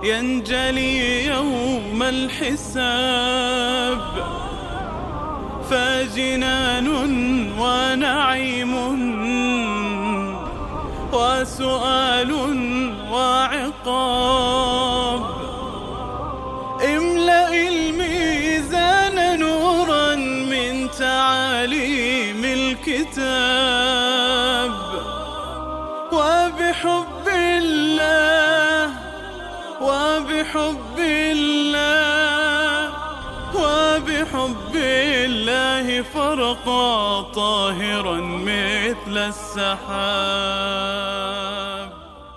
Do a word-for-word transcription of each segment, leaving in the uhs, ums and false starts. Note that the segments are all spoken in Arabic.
ينجلي يوم الحساب، فجنان ونعيم وسؤال وعقاب. املأ الميزان نورا من تعاليم الكتاب، وبحب الله وبحب الله وبحب الله فرقا طاهرا مثل السحاب.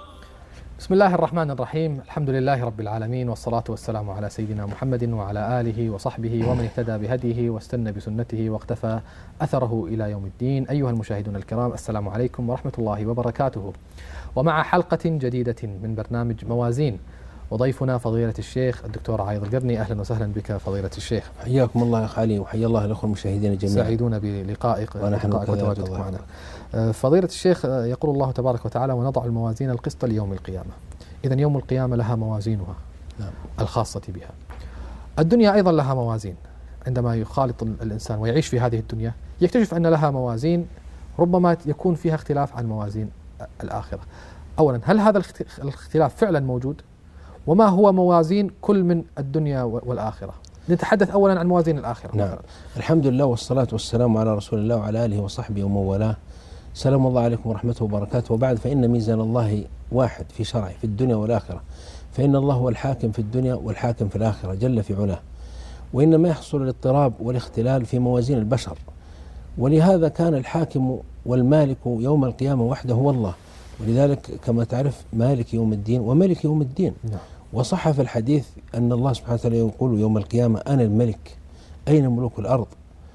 بسم الله الرحمن الرحيم. الحمد لله رب العالمين، والصلاة والسلام على سيدنا محمد وعلى آله وصحبه ومن اهتدى بهديه واستنى بسنته واقتفى أثره إلى يوم الدين. أيها المشاهدون الكرام، السلام عليكم ورحمة الله وبركاته، ومع حلقة جديدة من برنامج موازين، وضيفنا فضيلة الشيخ الدكتور عايض القرني. أهلا وسهلا بك فضيلة الشيخ. حياكم الله يا خالي، وحيا الله الأخوة المشاهدين جميعا. سعيدون بلقائك وتواجدك معنا. فضيلة الشيخ، يقول الله تبارك وتعالى: ونضع الموازين القسط ليوم القيامة. إذن يوم القيامة لها موازينها نعم. الخاصة بها. الدنيا أيضا لها موازين. عندما يخالط الإنسان ويعيش في هذه الدنيا يكتشف أن لها موازين ربما يكون فيها اختلاف عن موازين الآخرة. أولا، هل هذا الاختلاف فعلا موجود؟ وما هو موازين كل من الدنيا والآخرة؟ نتحدث أولا عن موازين الآخرة. نعم، الحمد لله والصلاة والسلام على رسول الله وعلى آله وصحبه ومن والاه. سلام الله عليكم ورحمته وبركاته. وبعد، فإن ميزان الله واحد في شرعه في الدنيا والآخرة، فإن الله هو الحاكم في الدنيا والحاكم في الآخرة جل في علاه، وإنما يحصل الاضطراب والاختلال في موازين البشر، ولهذا كان الحاكم والمالك يوم القيامة وحده هو الله. ولذلك كما تعرف مالك يوم الدين وملك يوم الدين. نعم. وصح في الحديث أن الله سبحانه وتعالى يقول يوم القيامة: أنا الملك، أين ملوك الأرض؟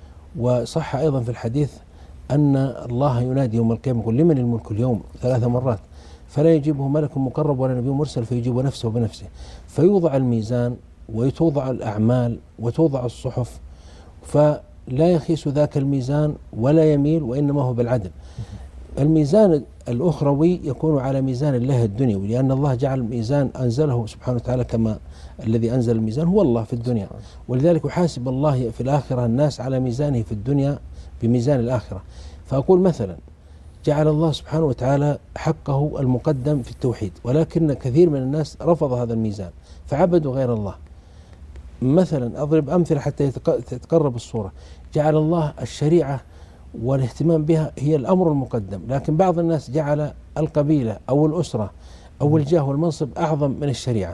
وصح أيضا في الحديث أن الله ينادي يوم القيامة يقول: لمن الملك اليوم؟ ثلاث مرات، فلا يجيبه ملك مقرب ولا نبي مرسل، فيجيب نفسه بنفسه. فيوضع الميزان وتوضع الأعمال وتوضع الصحف، فلا يخيس ذاك الميزان ولا يميل، وإنما هو بالعدل. الميزان الأخروي يكون على ميزان الله الدنيوي، لأن الله جعل ميزان أنزله سبحانه وتعالى، كما الذي أنزل الميزان هو الله في الدنيا، ولذلك يحاسب الله في الآخرة الناس على ميزانه في الدنيا بميزان الآخرة. فأقول مثلا: جعل الله سبحانه وتعالى حقه المقدم في التوحيد، ولكن كثير من الناس رفض هذا الميزان فعبدوا غير الله. مثلا أضرب أمثلة حتى تتقرب الصورة. جعل الله الشريعة والاهتمام بها هي الأمر المقدم، لكن بعض الناس جعل القبيلة أو الأسرة أو الجاه والمنصب أعظم من الشريعة،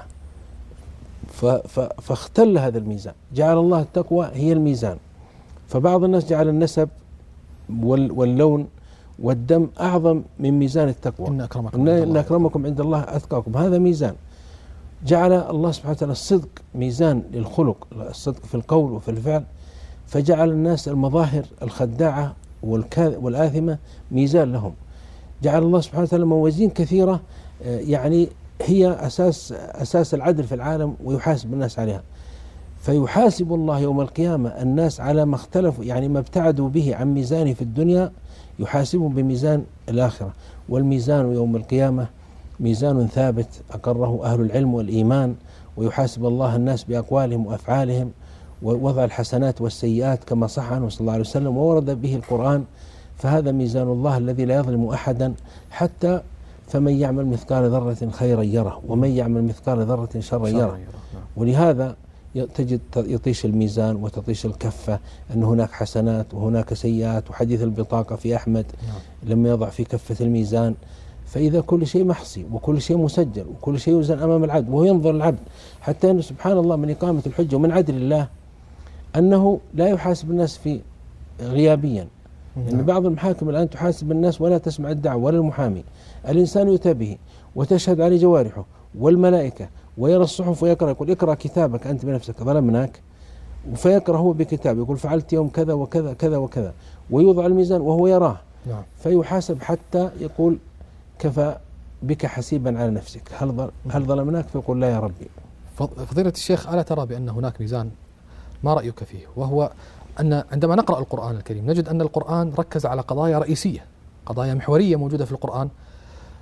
فاختل هذا الميزان. جعل الله التقوى هي الميزان، فبعض الناس جعل النسب واللون والدم أعظم من ميزان التقوى. إن أكرمكم, إن أكرمكم عند الله أتقاكم، هذا ميزان. جعل الله سبحانه وتعالى الصدق ميزان للخلق، الصدق في القول وفي الفعل، فجعل الناس المظاهر الخداعة والآثمة ميزان لهم. جعل الله سبحانه وتعالى موازين كثيرة يعني هي أساس أساس العدل في العالم، ويحاسب الناس عليها. فيحاسب الله يوم القيامة الناس على ما اختلفوا، يعني ما ابتعدوا به عن ميزانه في الدنيا يحاسبهم بميزان الآخرة. والميزان يوم القيامة ميزان ثابت أقره أهل العلم والإيمان، ويحاسب الله الناس بأقوالهم وأفعالهم، ووضع الحسنات والسيئات كما صح عنه صلى الله عليه وسلم وورد به القرآن. فهذا ميزان الله الذي لا يظلم أحدا، حتى فمن يعمل مثقال ذرة خيرا يره، ومن يعمل مثقال ذرة شرا يره. ولهذا تجد يطيش الميزان وتطيش الكفة، أن هناك حسنات وهناك سيئات. وحديث البطاقة في أحمد لما يضع في كفة الميزان، فإذا كل شيء محصي وكل شيء مسجل وكل شيء يوزن أمام العبد، وهو ينظر العبد، حتى أن سبحان الله من إقامة الحجة ومن عدل الله أنه لا يحاسب الناس في غيابيا. إن يعني بعض المحاكم الآن تحاسب الناس ولا تسمع الدعوة ولا المحامي. الإنسان يؤتى به وتشهد عليه جوارحه والملائكة، ويرى الصحف ويقرأ، يقول: اقرأ كتابك أنت بنفسك، ظلمناك. فيقرأ هو بكتاب، يقول: فعلت يوم كذا وكذا كذا وكذا، ويوضع الميزان وهو يراه. نعم. فيحاسب حتى يقول: كفى بك حسيبا على نفسك، هل هل ظلمناك؟ فيقول: لا يا ربي. فضيلة الشيخ، ألا ترى بأن هناك ميزان؟ ما رأيك فيه؟ وهو أن عندما نقرأ القرآن الكريم نجد أن القرآن ركز على قضايا رئيسية، قضايا محورية موجودة في القرآن،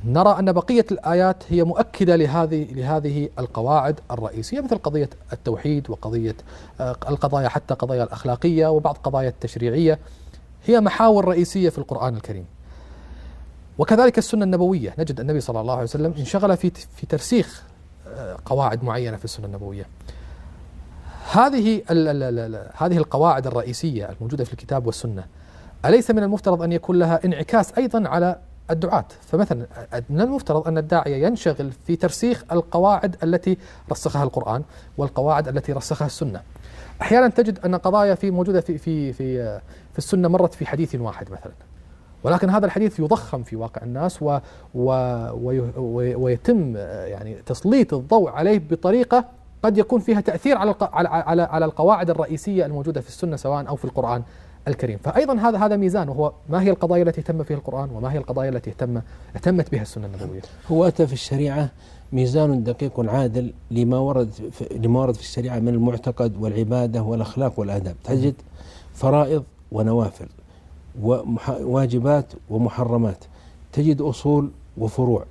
نرى أن بقية الآيات هي مؤكدة لهذه لهذه القواعد الرئيسية، مثل قضية التوحيد وقضية القضايا، حتى قضايا الأخلاقية وبعض قضايا التشريعية، هي محاور رئيسية في القرآن الكريم. وكذلك السنة النبوية، نجد النبي صلى الله عليه وسلم انشغل في في ترسيخ قواعد معينة في السنة النبوية. هذه هذه القواعد الرئيسية الموجودة في الكتاب والسنة، أليس من المفترض أن يكون لها انعكاس أيضا على الدعاة؟ فمثلا من المفترض أن الداعية ينشغل في ترسيخ القواعد التي رسخها القرآن والقواعد التي رسخها السنة. أحيانا تجد أن قضايا في موجودة في في في في السنة مرت في حديث واحد مثلا، ولكن هذا الحديث يضخم في واقع الناس و و ويتم يعني تسليط الضوء عليه بطريقة قد يكون فيها تأثير على على على القواعد الرئيسية الموجودة في السنة سواء أو في القرآن الكريم. فأيضا هذا هذا ميزان، وهو ما هي القضايا التي اهتم فيها القرآن وما هي القضايا التي اهتم اهتمت بها السنة النبوية. هو أتى في الشريعة ميزان دقيق عادل لما ورد في لما ورد في الشريعة من المعتقد والعبادة والأخلاق والآداب. تجد فرائض ونوافل وواجبات ومحرمات، تجد أصول وفروع،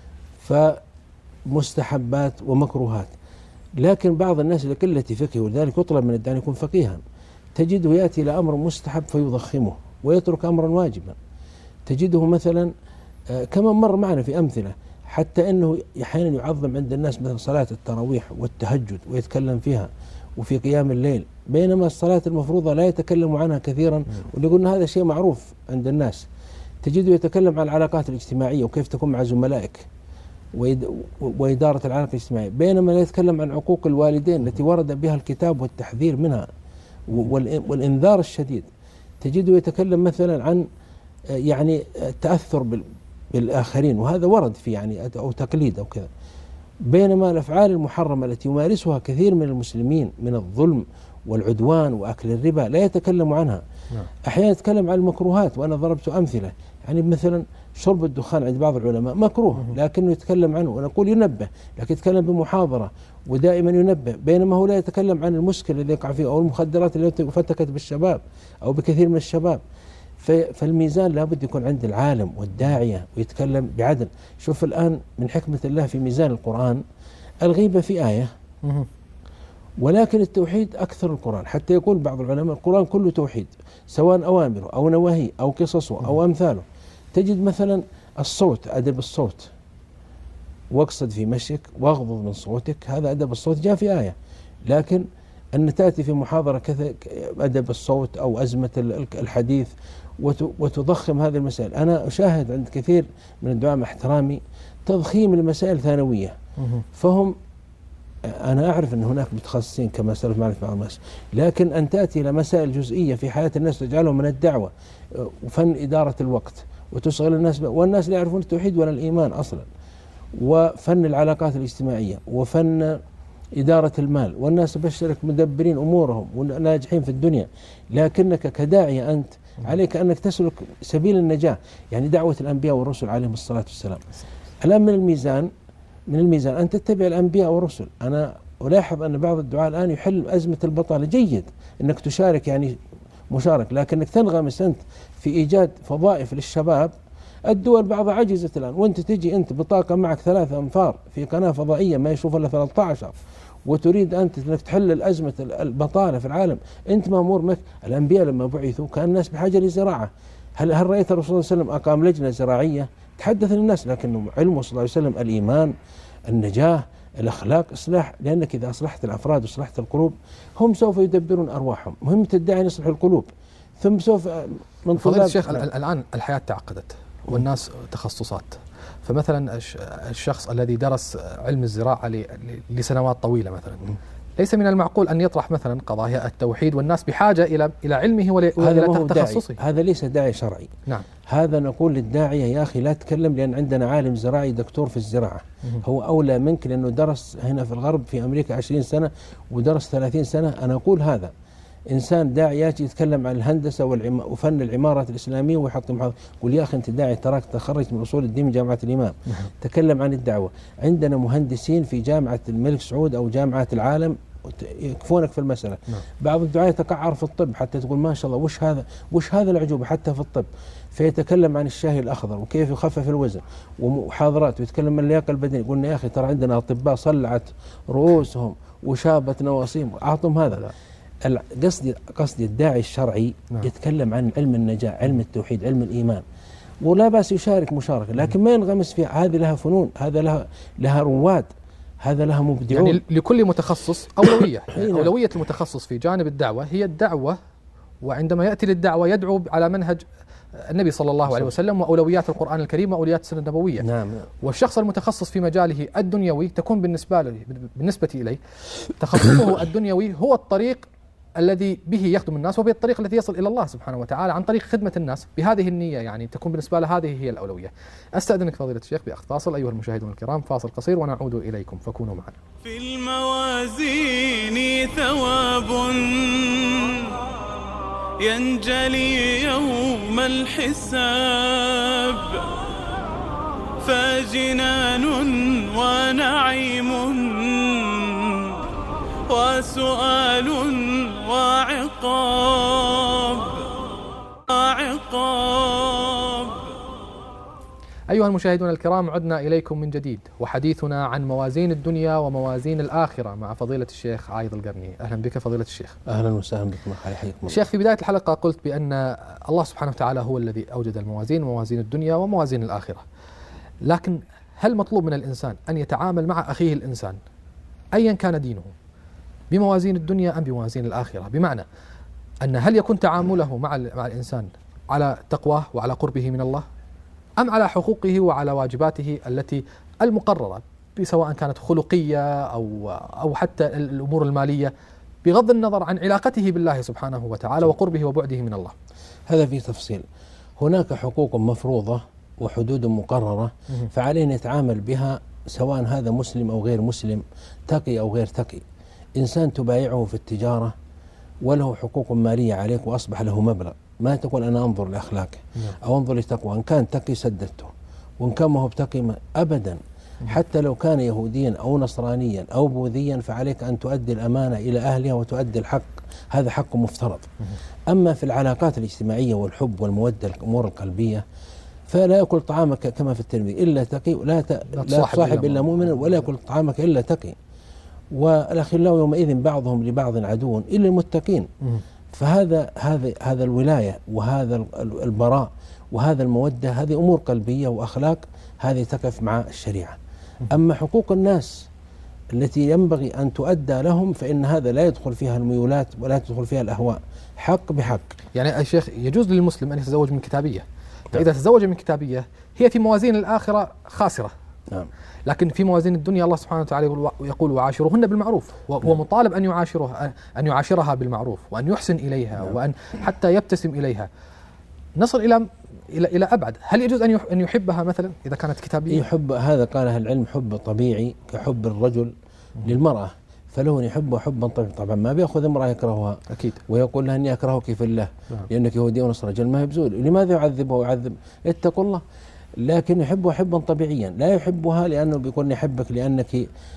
فمستحبات ومكروهات. لكن بعض الناس لقلة فقه، ولذلك يطلب من الداعي يكون فقيها، تجده يأتي إلى أمر مستحب فيضخمه ويترك أمرا واجبا. تجده مثلا كما مر معنا في أمثلة، حتى أنه أحيانا يعظم عند الناس مثل صلاة التراويح والتهجد ويتكلم فيها وفي قيام الليل، بينما الصلاة المفروضة لا يتكلم عنها كثيرا، ونقول هذا شيء معروف عند الناس. تجده يتكلم عن العلاقات الاجتماعية وكيف تكون مع زملائك وإدارة العلاقة الاجتماعية، بينما لا يتكلم عن عقوق الوالدين التي ورد بها الكتاب والتحذير منها والإنذار الشديد. تجده يتكلم مثلا عن يعني التأثر بالآخرين، وهذا ورد في يعني أو تقليد أو كذا، بينما الأفعال المحرمة التي يمارسها كثير من المسلمين من الظلم والعدوان وأكل الربا لا يتكلم عنها. أحيانا يتكلم عن المكروهات، وأنا ضربت أمثلة، يعني مثلا شرب الدخان عند بعض العلماء مكروه لكنه يتكلم عنه، ونقول ينبه، لكن يتكلم بمحاضرة ودائما ينبه، بينما هو لا يتكلم عن المشكلة اللي يقع فيه أو المخدرات التي فتكت بالشباب أو بكثير من الشباب. فالميزان لابد يكون عند العالم والداعية ويتكلم بعدل. شوف الآن من حكمة الله في ميزان القرآن، الغيبة في آية، ولكن التوحيد أكثر القرآن، حتى يقول بعض العلماء القرآن كله توحيد، سواء أوامره أو نواهيه أو قصصه أو أمثاله. تجد مثلا الصوت، أدب الصوت، واقصد في مشيك واغضض من صوتك، هذا أدب الصوت جاء في آية. لكن أن تأتي في محاضرة كذا أدب الصوت أو أزمة الحديث وتضخم هذه المسائل. أنا أشاهد عند كثير من الدعاة مع احترامي تضخيم المسائل ثانوية، فهم أنا أعرف أن هناك متخصصين كما سلف معنا في بعض الناس، لكن أن تأتي إلى مسائل جزئية في حياة الناس تجعلهم من الدعوة وفن إدارة الوقت وتشغل الناس، والناس لا يعرفون التوحيد ولا الإيمان أصلا، وفن العلاقات الاجتماعية وفن إدارة المال، والناس بشرك مدبرين أمورهم وناجحين في الدنيا، لكنك كداعية أنت عليك أنك تسلك سبيل النجاة، يعني دعوة الأنبياء والرسل عليهم الصلاة والسلام. الآن من الميزان من الميزان أن تتبع الأنبياء والرسل. أنا ألاحظ أن بعض الدعاء الآن يحل أزمة البطالة، جيد أنك تشارك يعني مشارك، لكنك تنغمس أنت في إيجاد فضائف للشباب. الدول بعضها عجزت الآن، وأنت تجي أنت بطاقة معك ثلاثة أنفار في قناة فضائية ما يشوف إلا ثلاثة عشر، وتريد أنت أنك تحل الأزمة البطالة في العالم. أنت مأمور بك. الأنبياء لما بعثوا كان الناس بحاجة لزراعة. هل هل رأيت الرسول صلى الله عليه وسلم أقام لجنة زراعية تحدث للناس؟ لكنه علمه صلى الله عليه وسلم الإيمان، النجاة، الأخلاق، إصلاح، لأنك إذا أصلحت الأفراد وأصلحت القلوب هم سوف يدبرون أرواحهم. مهمة الداعي أن يصلح القلوب، ثم سوف من فضيلة الشيخ الآن الحياة تعقدت والناس تخصصات، فمثلا الشخص الذي درس علم الزراعة لسنوات طويلة مثلا ليس من المعقول أن يطرح مثلا قضايا التوحيد والناس بحاجة إلى إلى علمه وإلى تخصصه. هذا ليس داعي شرعي. نعم. هذا نقول للداعية يا أخي لا تتكلم، لأن عندنا عالم زراعي دكتور في الزراعة، هو أولى منك لأنه درس هنا في الغرب في أمريكا عشرين سنة ودرس ثلاثين سنة. أنا أقول هذا إنسان داعي يأتي يتكلم عن الهندسة وفن العمارة الإسلامية ويحط محاضرة، قل يا أخي أنت داعي تراك تخرجت من أصول الدين من جامعة الإمام، تكلم عن الدعوة. عندنا مهندسين في جامعة الملك سعود أو جامعات العالم يكفونك في المسألة. نعم. بعض الدعاة يتقعر في الطب حتى تقول ما شاء الله وش هذا وش هذا العجوبة حتى في الطب، فيتكلم عن الشاي الأخضر وكيف يخفف الوزن ومحاضرات ويتكلم عن اللياقة البدنية. قلنا يا أخي ترى عندنا أطباء صلعت رؤوسهم وشابت نواصيهم، أعطهم هذا. قصدي قصدي الداعي الشرعي نعم. يتكلم عن علم النجاة، علم التوحيد، علم الإيمان، ولا بأس يشارك مشاركة، لكن ما ينغمس فيها. هذه لها فنون، هذا لها لها رواد، هذا لها مبدعون. يعني لكل متخصص أولوية. يعني أولوية المتخصص في جانب الدعوة هي الدعوة، وعندما يأتي للدعوة يدعو على منهج النبي صلى الله عليه وسلم وأولويات القرآن الكريم وأولويات السنة النبوية. نعم. والشخص المتخصص في مجاله الدنيوي تكون بالنسبة له بالنسبة إليه تخصصه الدنيوي هو الطريق الذي به يخدم الناس وبه الطريق الذي يصل إلى الله سبحانه وتعالى عن طريق خدمة الناس بهذه النية، يعني تكون بالنسبة له هذه هي الأولوية. أستأذنك فضيلة الشيخ بأخذ فاصل أيها المشاهدون الكرام، فاصل قصير ونعود إليكم فكونوا معنا. في الموازين ثواب ينجلي يوم الحساب، فجنان ونعيم وسؤال وعقاب وعقاب. أيها المشاهدون الكرام، عدنا إليكم من جديد وحديثنا عن موازين الدنيا وموازين الآخرة مع فضيلة الشيخ عايض القرني. أهلا بك فضيلة الشيخ. أهلا وسهلا بكم. حياكم الشيخ، في بداية الحلقة قلت بأن الله سبحانه وتعالى هو الذي أوجد الموازين، موازين الدنيا وموازين الآخرة، لكن هل مطلوب من الإنسان أن يتعامل مع أخيه الإنسان أيا كان دينه بموازين الدنيا أم بموازين الآخرة؟ بمعنى أن هل يكون تعامله مع مع الإنسان على تقواه وعلى قربه من الله، أم على حقوقه وعلى واجباته التي المقررة سواء كانت خلقية أو أو حتى الأمور المالية، بغض النظر عن علاقته بالله سبحانه وتعالى وقربه وبعده من الله؟ هذا في تفصيل. هناك حقوق مفروضة وحدود مقررة، فعليه نتعامل بها سواء هذا مسلم أو غير مسلم، تقي أو غير تقي. إنسان تبايعه في التجارة وله حقوق مالية عليك وأصبح له مبلغ، ما تقول أنا أنظر لأخلاقه أو أنظر لتقوى، إن كان تقي سددته وإن كان ما هو بتقي أبدا. حتى لو كان يهوديا أو نصرانيا أو بوذيا فعليك أن تؤدي الأمانة إلى أهلها وتؤدي الحق، هذا حق مفترض. أما في العلاقات الاجتماعية والحب والمودة الأمور القلبية فلا يأكل طعامك كما في الترمذي إلا تقي، ولا ت... لا تصاحب إلا مؤمنا، ولا يأكل طعامك إلا تقي، والأخلاء يومئذ بعضهم لبعض عدو إلا المتقين. فهذا هذا هذا الولاية وهذا البراء وهذا المودة هذه أمور قلبية وأخلاق، هذه تقف مع الشريعة. أما حقوق الناس التي ينبغي أن تؤدى لهم فإن هذا لا يدخل فيها الميولات ولا تدخل فيها الأهواء، حق بحق. يعني يا شيخ يجوز للمسلم أن يتزوج من كتابية، فإذا تزوج من كتابية هي في موازين الآخرة خاسرة. نعم. لكن في موازين الدنيا الله سبحانه وتعالى يقول, يقول وعاشرهن بالمعروف، وهو مطالب أن يعاشرها أن يعاشرها بالمعروف وأن يحسن إليها وأن حتى يبتسم إليها. نصل إلى إلى إلى أبعد، هل يجوز أن أن يحبها مثلا إذا كانت كتابية؟ يحب، هذا قال أهل العلم حب طبيعي كحب الرجل للمرأة، فله أن يحبها حبا طبيعي. طبعا ما بيأخذ امرأة يكرهها أكيد ويقول لها إني أكرهك في الله لأنك يهودية ونصرى، رجل ما يبزول، لماذا يعذبها ويعذب؟ اتقوا الله. لكن يحبها حبا طبيعيا، لا يحبها لأنه بيقول يحبك لأنك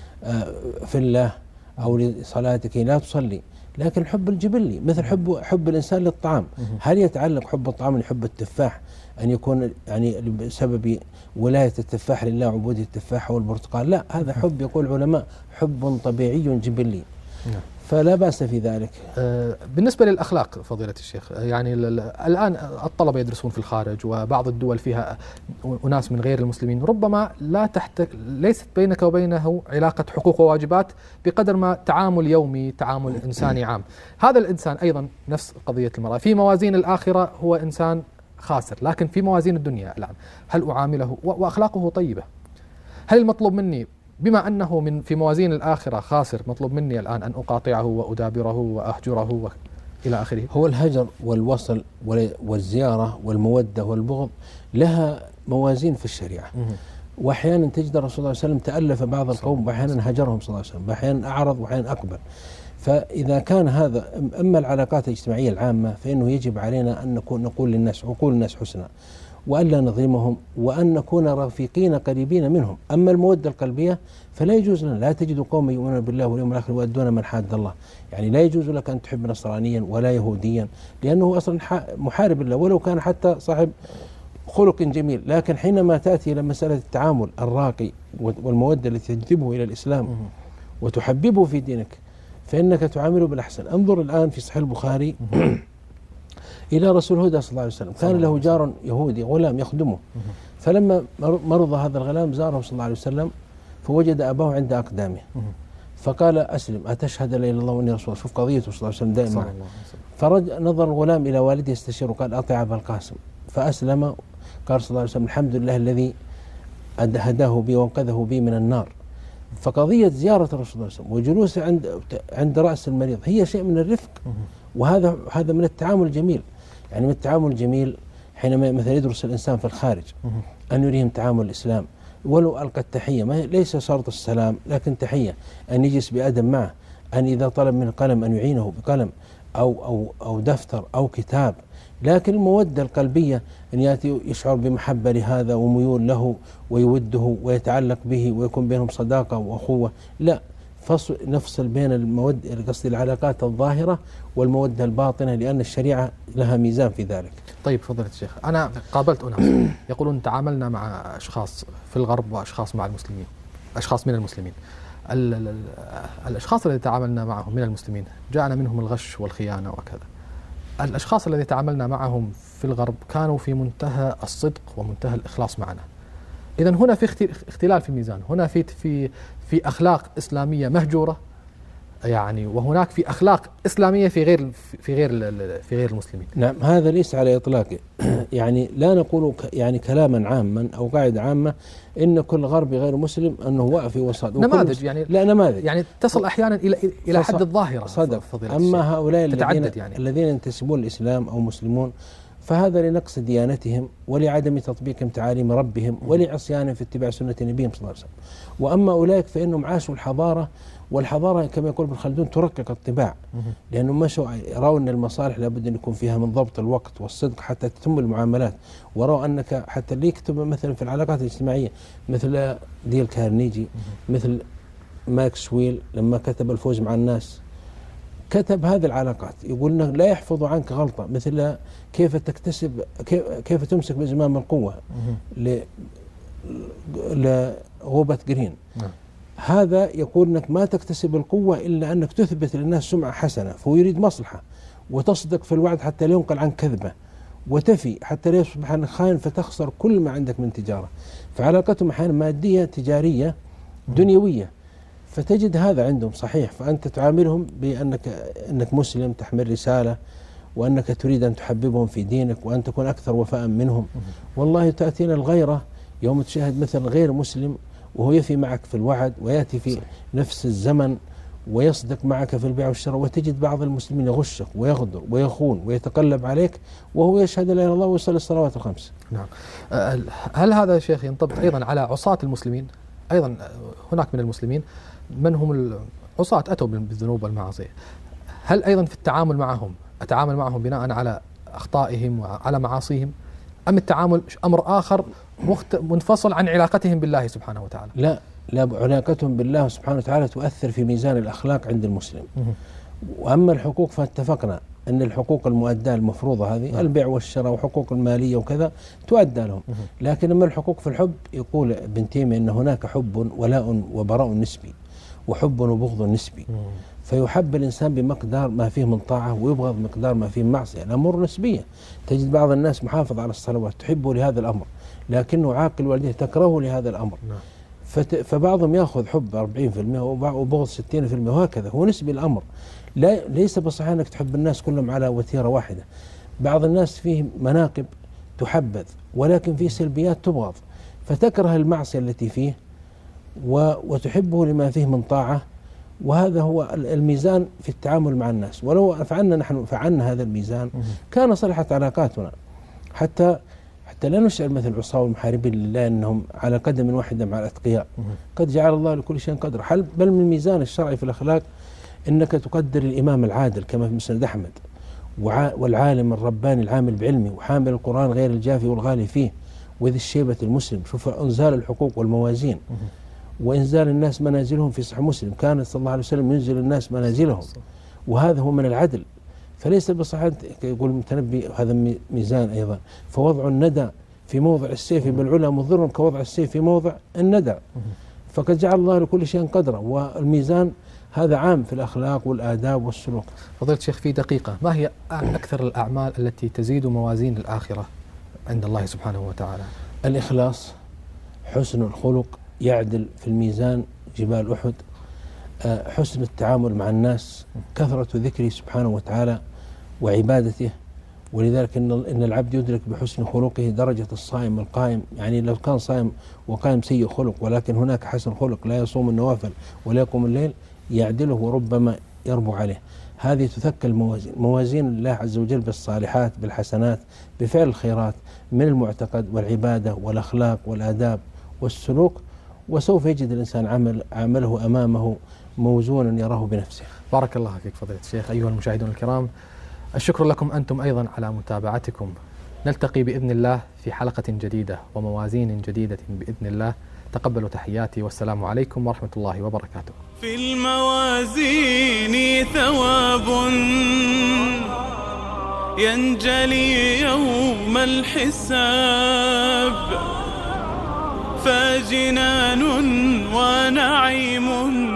في الله أو لصلاتك لا تصلي، لكن الحب الجبلي مثل حب حب الإنسان للطعام. هل يتعلق حب الطعام من حب التفاح أن يكون يعني بسبب ولاية التفاح لله عبودية التفاح والبرتقال؟ لا، هذا حب يقول العلماء حب طبيعي جبلي، فلا بأس في ذلك. بالنسبة للأخلاق فضيلة الشيخ، يعني الآن الطلبة يدرسون في الخارج وبعض الدول فيها أناس من غير المسلمين، ربما لا تحت ليست بينك وبينه علاقة حقوق وواجبات بقدر ما تعامل يومي، تعامل إنساني عام. هذا الإنسان أيضا نفس قضية المرأة، في موازين الآخرة هو إنسان خاسر، لكن في موازين الدنيا الآن هل أعامله وأخلاقه طيبة؟ هل المطلوب مني بما أنه من في موازين الآخرة خاسر مطلوب مني الآن أن أقاطعه وأدابره وأهجره إلى آخره؟ هو الهجر والوصل والزيارة والمودة والبغض لها موازين في الشريعة. وأحيانا تجد الرسول صلى الله عليه وسلم تألف بعض القوم وأحيانا هجرهم صلى الله عليه وسلم، وأحيانا أعرض وأحيانا أقبل. فإذا كان هذا، أما العلاقات الاجتماعية العامة فإنه يجب علينا أن نكون نقول للناس عقول الناس حسنى، وأن لا نظلمهم وأن نكون رفيقين قريبين منهم. أما المودة القلبية فلا يجوز لنا، لا تجد قوم يؤمنون بالله واليوم الآخر يؤدون من حاد الله. يعني لا يجوز لك أن تحب نصرانيا ولا يهوديا، لأنه أصلا محارب الله ولو كان حتى صاحب خلق جميل. لكن حينما تأتي إلى مسألة التعامل الراقي والمودة التي تجذبه إلى الإسلام وتحببه في دينك فإنك تعامله بالأحسن. انظر الآن في صحيح البخاري إلى رسول الهدى صلى الله عليه وسلم، كان له جار يهودي غلام يخدمه، فلما مرض هذا الغلام زاره صلى الله عليه وسلم فوجد أباه عند أقدامه فقال أسلم أتشهد لا إله إلا الله وإني رسول الله. شوف قضيته صلى الله عليه وسلم دائما. فرجع نظر الغلام إلى والده يستشير وقال أطع أبا القاسم، فأسلم. قال صلى الله عليه وسلم الحمد لله الذي هداه بي وانقذه بي من النار. فقضية زيارة الرسول صلى الله عليه وسلم وجلوسه عند عند رأس المريض هي شيء من الرفق، وهذا هذا من التعامل الجميل. يعني من التعامل الجميل حينما مثلا يدرس الإنسان في الخارج أن يريهم تعامل الإسلام، ولو ألقى التحية، ما ليس شرط السلام لكن تحية، أن يجلس بأدب معه، أن إذا طلب من قلم أن يعينه بقلم أو أو أو دفتر أو كتاب. لكن المودة القلبية أن يأتي يشعر بمحبة لهذا وميول له ويوده ويتعلق به ويكون بينهم صداقة وأخوة، لا، فصل نفصل بين المودة قصدي العلاقات الظاهرة والمودة الباطنة، لأن الشريعة لها ميزان في ذلك. طيب فضيلة الشيخ، أنا قابلت أناس يقولون تعاملنا مع أشخاص في الغرب وأشخاص مع المسلمين، أشخاص من المسلمين. ال ال الأشخاص الذين تعاملنا معهم من المسلمين جاءنا منهم الغش والخيانة وكذا. الأشخاص الذين تعاملنا معهم في الغرب كانوا في منتهى الصدق ومنتهى الإخلاص معنا. إذن هنا في اختلال في الميزان، هنا في في في أخلاق إسلامية مهجورة يعني، وهناك في أخلاق إسلامية في غير في غير في غير المسلمين. نعم، هذا ليس على إطلاقه. يعني لا نقول يعني كلاما عاما أو قاعدة عامة إن كل غربي غير مسلم أنه واقف وسط. نماذج يعني، لا نماذج يعني تصل أحيانا إلى إلى حد الظاهرة. صدق. أما هؤلاء الذين يعني. الذين ينتسبون الإسلام أو مسلمون فهذا لنقص ديانتهم ولعدم تطبيقهم تعاليم ربهم ولعصيانهم في اتباع سنة نبيهم صلى الله عليه وسلم. وأما أولئك فإنهم عاشوا الحضارة، والحضارة كما يقول ابن خلدون ترقق الطباع، لأنهم مشوا رأوا أن المصالح لابد أن يكون فيها من ضبط الوقت والصدق حتى تتم المعاملات، ورأوا أنك حتى اللي يكتب مثلا في العلاقات الاجتماعية مثل ديل كارنيجي، مثل ماكس ويل لما كتب الفوز مع الناس كتب هذه العلاقات، يقول أنه لا يحفظ عنك غلطة، مثل كيف تكتسب كيف تمسك بزمام القوة لغوبة جرين. هذا يقول أنك ما تكتسب القوة إلا أنك تثبت للناس سمعة حسنة، فهو يريد مصلحة، وتصدق في الوعد حتى لا ينقل عن كذبة، وتفي حتى لا يصبح أنك خائن فتخسر كل ما عندك من تجارة. فعلاقتهم أحيانا مادية تجارية دنيوية، فتجد هذا عندهم صحيح. فأنت تعاملهم بأنك أنك مسلم تحمل رسالة، وأنك تريد أن تحببهم في دينك وأن تكون أكثر وفاء منهم. والله تأتينا الغيرة يوم تشاهد مثل غير مسلم وهو يفي معك في الوعد ويأتي في نفس الزمن ويصدق معك في البيع والشراء، وتجد بعض المسلمين يغشك ويغدر ويخون ويتقلب عليك وهو يشهد لا إله إلا الله ويصلي الصلوات الخمس. نعم. هل هذا يا شيخ ينطبق أيضا على عصاة المسلمين؟ أيضا هناك من المسلمين من هم العصاة أتوا بالذنوب والمعاصي، هل أيضا في التعامل معهم أتعامل معهم بناء على أخطائهم وعلى معاصيهم، أم التعامل أمر آخر منفصل عن علاقتهم بالله سبحانه وتعالى؟ لا لا، علاقتهم بالله سبحانه وتعالى تؤثر في ميزان الأخلاق عند المسلم. وأما الحقوق فاتفقنا أن الحقوق المؤداة المفروضة هذه البيع والشراء وحقوق المالية وكذا تؤدى لهم. لكن أما الحقوق في الحب يقول ابن تيمية أن هناك حب ولاء وبراء نسبي وحب وبغض نسبي، فيحب الإنسان بمقدار ما فيه من طاعة ويبغض مقدار ما فيه من معصية. الأمور نسبية، تجد بعض الناس محافظ على الصلوات تحبه لهذا الأمر لكنه عاقل والديه تكرهه لهذا الأمر، فبعضهم يأخذ حب أربعين بالمئة وبغض ستين بالمئة وهكذا، هو نسبي الأمر. لا ليس بصحيح أنك تحب الناس كلهم على وتيرة واحدة. بعض الناس فيه مناقب تحبذ ولكن فيه سلبيات تبغض، فتكره المعصية التي فيه وتحبه لما فيه من طاعة. وهذا هو الميزان في التعامل مع الناس. ولو فعلنا نحن فعلنا هذا الميزان كان صلحت علاقاتنا، حتى حتى لا نشعر مثل العصاة والمحاربين لله أنهم على قدم واحدة مع الأتقياء. قد جعل الله لكل شيء قدر. بل من الميزان الشرعي في الأخلاق أنك تقدر الإمام العادل كما في مسند أحمد، والعالم الرباني العامل بعلمه وحامل القرآن غير الجافي والغالي فيه وذي الشيبة المسلم. شوف إنزال الحقوق والموازين وإنزال الناس منازلهم في صحيح مسلم، كان صلى الله عليه وسلم ينزل الناس منازلهم، وهذا هو من العدل. فليس بصحة يقول المتنبي هذا ميزان أيضا، فوضع الندى في موضع السيف بالعلا مضر كوضع السيف في موضع الندى. فقد جعل الله لكل شيء قدرا، والميزان هذا عام في الأخلاق والآداب والسلوك. فضيلة الشيخ في دقيقة، ما هي أكثر الأعمال التي تزيد موازين الآخرة عند الله سبحانه وتعالى؟ الإخلاص، حسن الخلق يعدل في الميزان جبال أحد، حسن التعامل مع الناس، كثرة ذكره سبحانه وتعالى وعبادته. ولذلك إن إن العبد يدرك بحسن خلقه درجة الصائم القائم. يعني لو كان صائم وقائم سيء خلق ولكن هناك حسن خلق لا يصوم النوافل ولا يقوم الليل يعدله وربما يربو عليه. هذه تثقل موازين موازين الله عز وجل بالصالحات بالحسنات بفعل الخيرات من المعتقد والعبادة والأخلاق والآداب والسلوك، وسوف يجد الإنسان عمل عمله أمامه موزونا يراه بنفسه. بارك الله فيك فضيلة الشيخ. أيها المشاهدون الكرام، الشكر لكم أنتم أيضا على متابعتكم. نلتقي بإذن الله في حلقة جديدة وموازين جديدة بإذن الله. تقبلوا تحياتي والسلام عليكم ورحمة الله وبركاته. في الموازين ثواب ينجلي يوم الحساب، فجنان ونعيم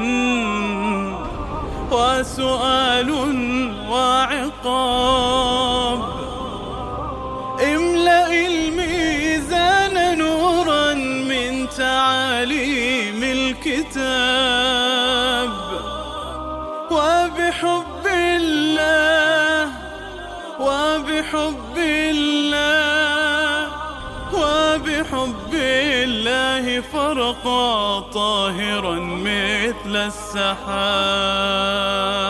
وسؤال وعقاب. املأ الميزان نورا من تعاليم الكتاب، وبحب الله وبحب الله وبحب الله فرقا طاهرا مثل السحاب.